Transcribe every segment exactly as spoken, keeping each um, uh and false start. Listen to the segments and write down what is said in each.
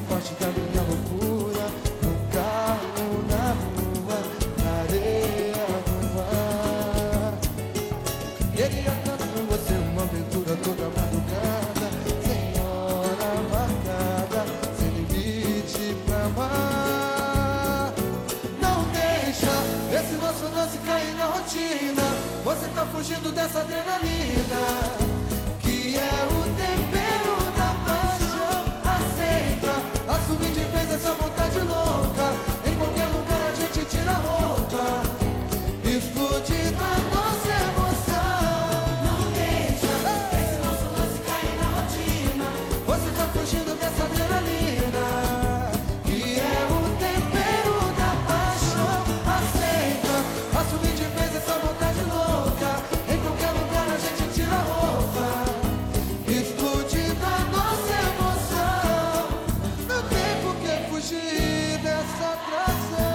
parte da minha loucura. No carro, na rua, na areia do mar. Queria tanto com você uma aventura toda madrugada, sem hora marcada, sem limite pra amar. Não deixa esse nosso lance cair na rotina. Você tá fugindo dessa adrenalina, que é o tempero da paixão. Aceita, assume de vez essa vontade louca. Em qualquer lugar a gente tira a roupa, explode na nossa emoção. Não deixa esse nosso lance cair na rotina. Você tá fugindo dessa adrenalina, que é o tempero da paixão. Aceita, assume de vez essa vontade louca. Em qualquer lugar a gente tira a roupa, explode na nossa emoção. Não tem por que fugir dessa atração.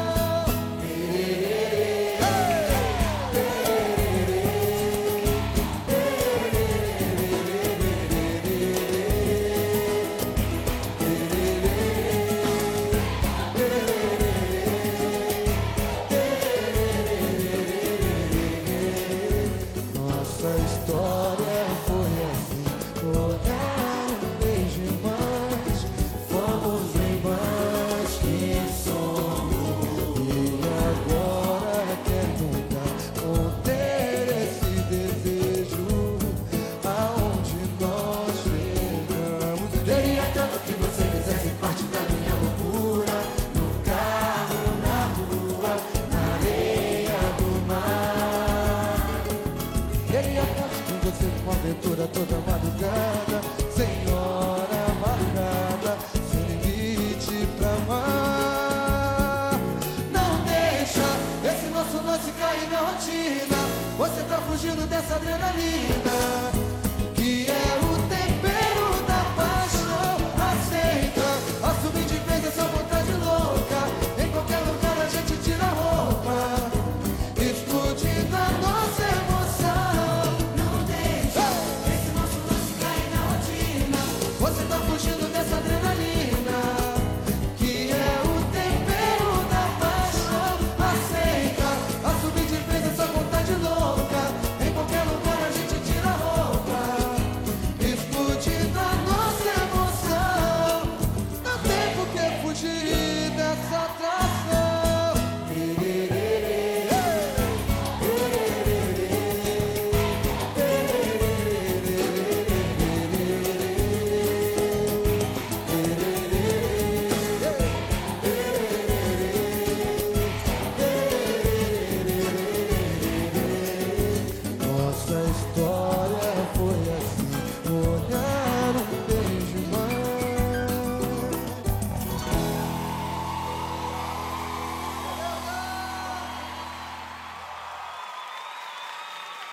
Nossa história foi assim, olhar um beijo mais, fomos bem mais que somos. E agora quer tentar conter esse desejo, aonde nós chegamos. Queria tanto que você fizesse parte da minha loucura. No carro, na rua, na areia do mar. Queria tanto com você uma aventura toda madrugada, sem hora marcada, sem limite pra amar. Não deixa esse nosso lance cair na rotina. Você tá fugindo dessa adrenalina,